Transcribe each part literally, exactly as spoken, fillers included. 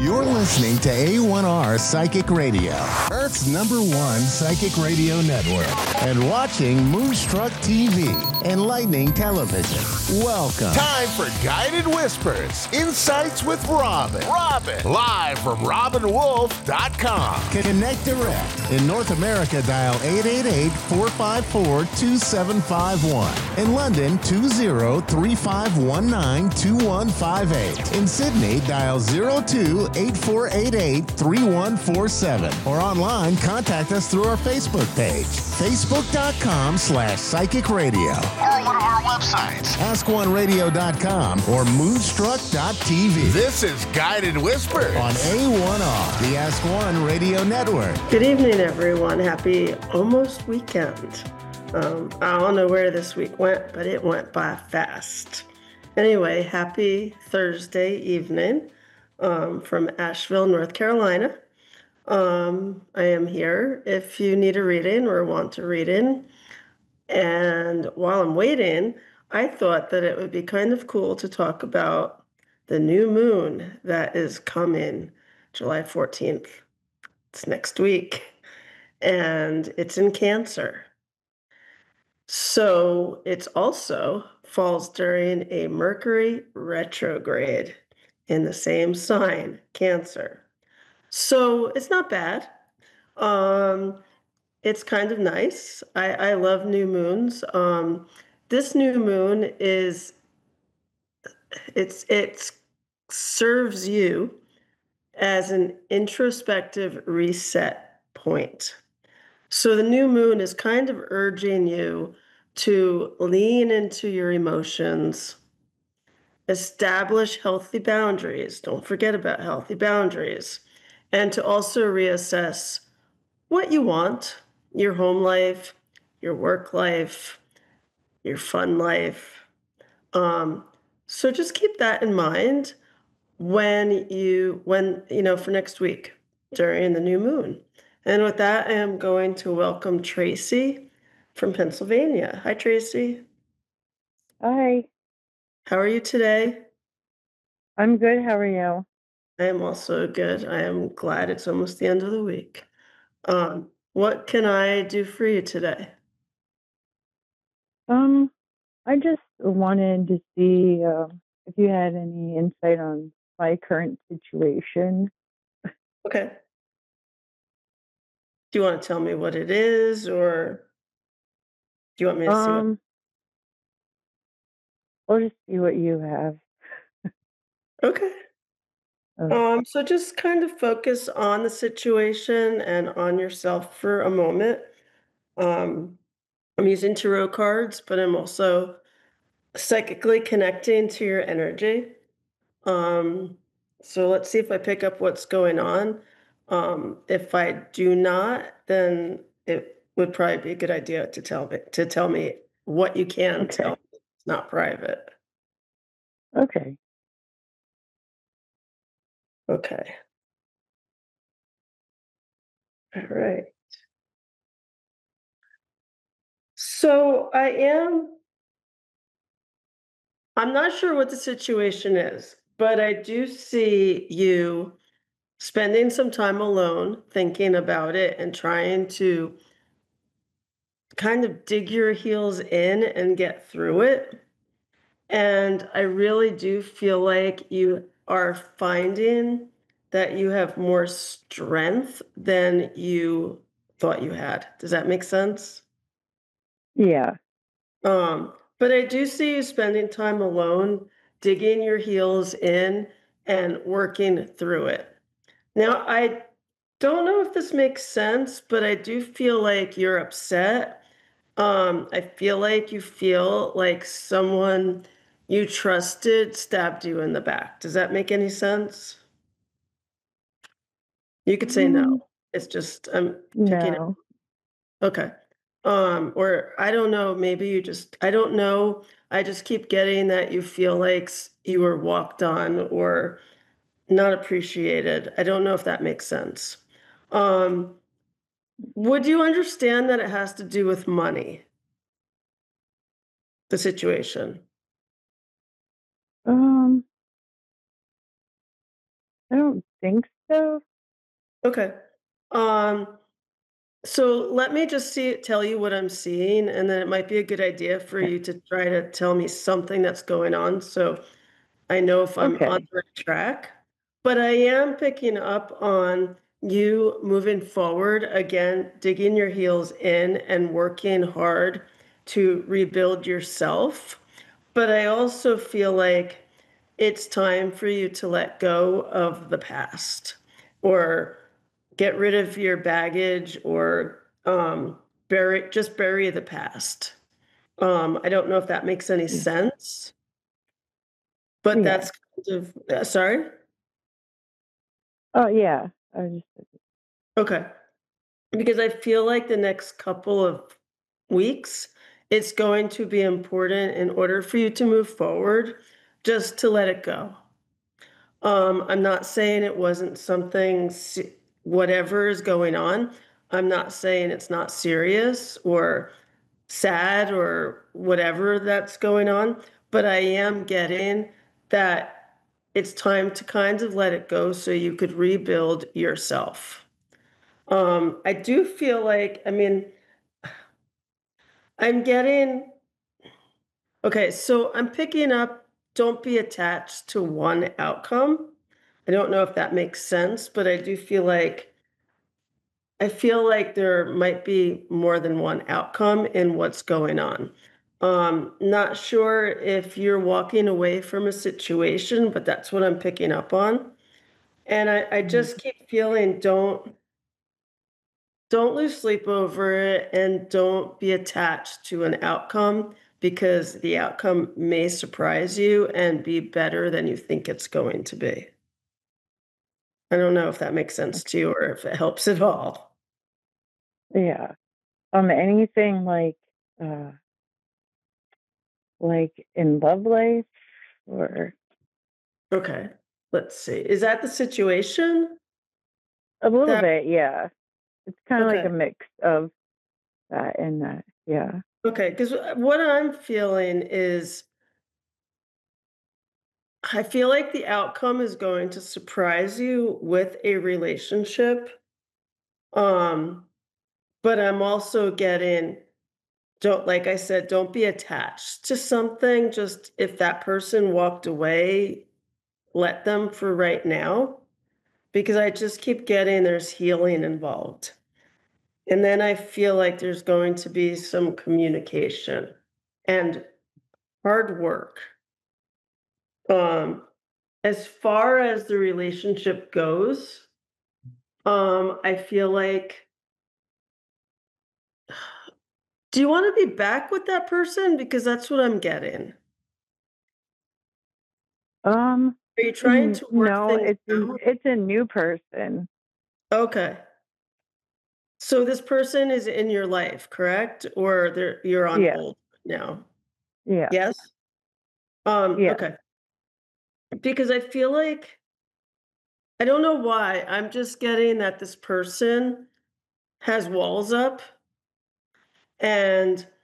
You're listening to A one R Psychic Radio, Earth's number one psychic radio network, and watching Moonstruck T V, Enlightening Television. Welcome. Time for Guided Whispers, Insights with Robin. Robin, live from robin wolf dot com. Connect direct. In North America, dial eight eight eight, four five four, two seven five one. In London, two zero three five one nine, two one five eight. In Sydney, dial zero two, eight four eight eight, three one four seven. Or online, contact us through our Facebook page, facebook.com slash psychic radio. Or one of our websites, ask one radio dot com or moonstruck dot t v. This is Guided Whispers on A one R, the Ask One Radio Network. Good evening, everyone. Happy almost weekend. Um, I don't know where this week went, but it went by fast. Anyway, happy Thursday evening um, from Asheville, North Carolina. Um, I am here if you need a reading or want a reading. And while I'm waiting, I thought that it would be kind of cool to talk about the new moon that is coming July fourteenth. It's next week, and it's in Cancer. So it's also falls during a Mercury retrograde in the same sign, Cancer. So it's not bad. Um, it's kind of nice. I, I love new moons. Um, this new moon is, it's it serves you as an introspective reset point. So the new moon is kind of urging you to lean into your emotions, establish healthy boundaries. Don't forget about healthy boundaries. And to also reassess what you want, your home life, your work life, your fun life. Um, so just keep that in mind when you, when, you know, for next week during the new moon. And with that, I am going to welcome Tracy from Pennsylvania. Hi, Tracy. Hi. How are you today? I'm good. How are you? I am also good. I am glad it's almost the end of the week. Um, what can I do for you today? Um, I just wanted to see uh, if you had any insight on my current situation. Okay. Do you want to tell me what it is, or do you want me to see what? Um, I'll just see what you have. Okay. Uh, Um, so just kind of focus on the situation and on yourself for a moment. Um, I'm using tarot cards, but I'm also psychically connecting to your energy. Um, so let's see if I pick up what's going on. Um, if I do not, then it would probably be a good idea to tell me to tell me what you can okay. tell me. It's not private. Okay. Okay. All right. So I am, I'm not sure what the situation is, but I do see you spending some time alone, thinking about it and trying to kind of dig your heels in and get through it. And I really do feel like you are finding that you have more strength than you thought you had. Does that make sense? Yeah. Um, but I do see you spending time alone, digging your heels in and working through it. Now, I don't know if this makes sense, but I do feel like you're upset. Um, I feel like you feel like someone you trusted stabbed you in the back. Does that make any sense? You could say Mm, no. It's just I'm picking it. no. Okay. Um, or I don't know, maybe you just I don't know. I just keep getting that you feel like s- you were walked on or not appreciated. I don't know if that makes sense. Um, would you understand that it has to do with money, the situation? Um, I don't think so. Okay. Um, so let me just see tell you what I'm seeing, and then it might be a good idea for Yeah. you to try to tell me something that's going on so I know if I'm on Okay. the right track. But I am picking up on you moving forward, again, digging your heels in and working hard to rebuild yourself. But I also feel like it's time for you to let go of the past or get rid of your baggage or um, bury just bury the past. Um, I don't know if that makes any Yeah. sense, but Yeah. that's kind of uh, sorry. Oh, yeah. I was just Okay, because I feel like the next couple of weeks, it's going to be important in order for you to move forward, just to let it go. Um, I'm not saying it wasn't something, se- whatever is going on. I'm not saying it's not serious or sad or whatever that's going on, but I am getting that it's time to kind of let it go so you could rebuild yourself. Um, I do feel like, I mean, I'm getting, okay, so I'm picking up, don't be attached to one outcome. I don't know if that makes sense, but I do feel like I feel like there might be more than one outcome in what's going on. Um, not sure if you're walking away from a situation, but that's what I'm picking up on. And I, I Mhm. just keep feeling don't don't lose sleep over it and don't be attached to an outcome because the outcome may surprise you and be better than you think it's going to be. I don't know if that makes sense Okay. to you or if it helps at all. Yeah. Um, anything like, uh, like in love life or Okay, let's see. Is that the situation? a little That bit, yeah. It's kind of like okay, a mix of that and that. Yeah. okay, because what I'm feeling is I feel like the outcome is going to surprise you with a relationship. Um, but I'm also getting don't like I said, don't be attached to something. Just if that person walked away, let them for right now. Because I just keep getting there's healing involved. And then I feel like there's going to be some communication and hard work. Um, as far as the relationship goes, um, I feel like, do you want to be back with that person? Because that's what I'm getting. Um, Are you trying n- to work no, things it's a, out? it's a new person. Okay. So this person is in your life, correct? Or they're you're on Yeah. hold now? Yeah. Yes? Um, Yeah. okay. Because I feel like I don't know why. I'm just getting that this person has walls up and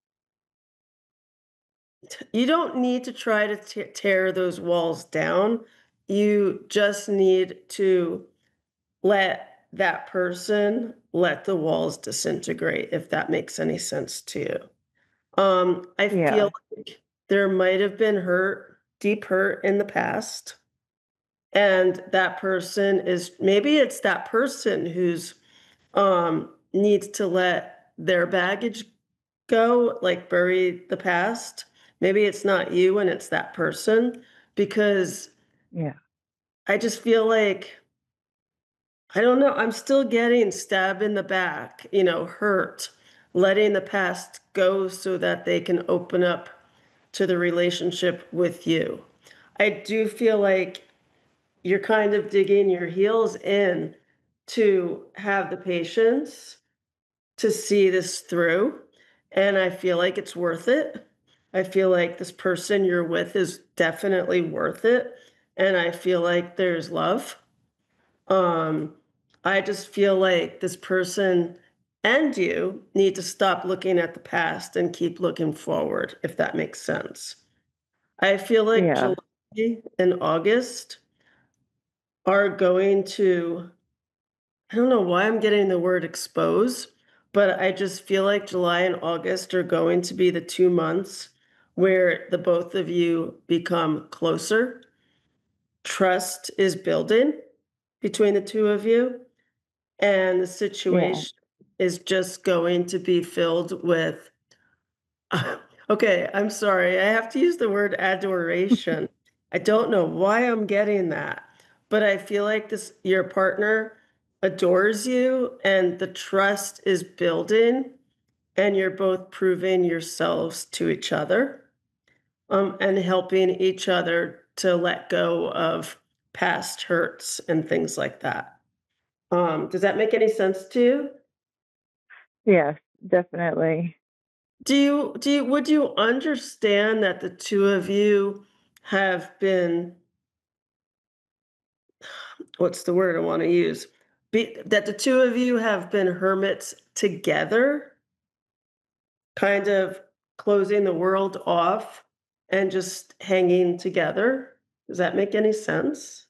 t- you don't need to try to te- tear those walls down. You just need to let that person let the walls disintegrate, if that makes any sense to you. Um, I feel Yeah. like there might have been hurt, deep hurt in the past. And that person is maybe it's that person who's um needs to let their baggage go, like bury the past. Maybe it's not you and it's that person because Yeah. I just feel like I don't know, I'm still getting stabbed in the back, you know, hurt, letting the past go so that they can open up to the relationship with you. I do feel like you're kind of digging your heels in to have the patience to see this through. And I feel like it's worth it. I feel like this person you're with is definitely worth it. And I feel like there's love. Um, I just feel like this person and you need to stop looking at the past and keep looking forward, if that makes sense. I feel like Yeah. July and August are going to, I don't know why I'm getting the word expose, but I just feel like July and August are going to be the two months where the both of you become closer. Trust is building between the two of you, and the Yeah. situation is just going to be filled with, okay, I'm sorry, I have to use the word adoration. I don't know why I'm getting that, but I feel like this your partner adores you and the trust is building and you're both proving yourselves to each other, um, and helping each other to let go of past hurts and things like that. Um, does that make any sense to you? Yes, definitely. Do you do you would you understand that the two of you have been, what's the word I want to use? Be, that the two of you have been hermits together, kind of closing the world off and just hanging together? Does that make any sense?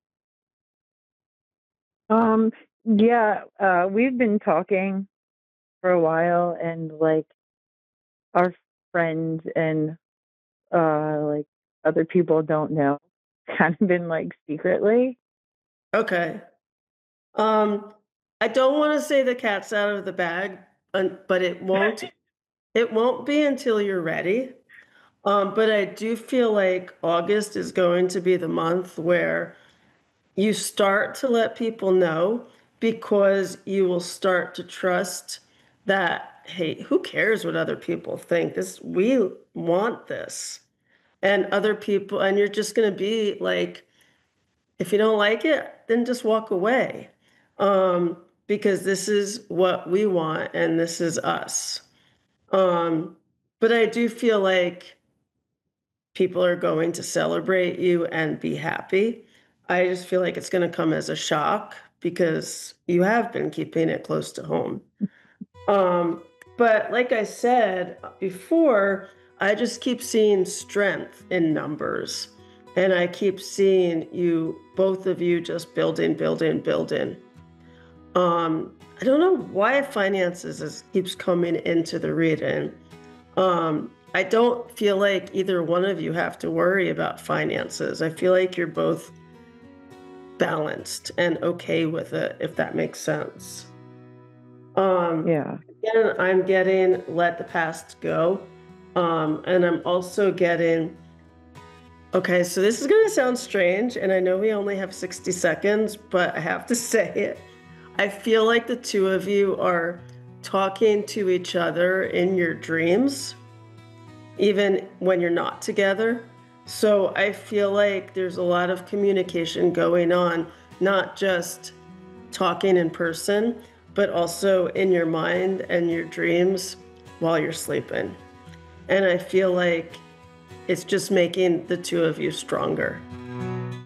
Um, yeah, uh, we've been talking for a while, and like our friends and uh like other people don't know. Kind of been like secretly. Okay. Um, I don't want to say the cat's out of the bag, un- but it won't it won't be until you're ready. Um, but I do feel like August is going to be the month where you start to let people know because you will start to trust that, hey, who cares what other people think? This, we want this. And other people, and you're just going to be like, if you don't like it, then just walk away. Um, because this is what we want and this is us. Um, but I do feel like people are going to celebrate you and be happy. I just feel like it's going to come as a shock because you have been keeping it close to home. Um, but like I said before, I just keep seeing strength in numbers. And I keep seeing you, both of you, just building, building, building. Um, I don't know why finances is, keeps coming into the reading. Um, I don't feel like either one of you have to worry about finances. I feel like you're both balanced and okay with it, if that makes sense. Um, Yeah. Again, I'm getting let the past go. Um, and I'm also getting, okay, so this is going to sound strange, and I know we only have sixty seconds, but I have to say it. I feel like the two of you are talking to each other in your dreams, even when you're not together. So I feel like there's a lot of communication going on, not just talking in person, but also in your mind and your dreams while you're sleeping. And I feel like it's just making the two of you stronger.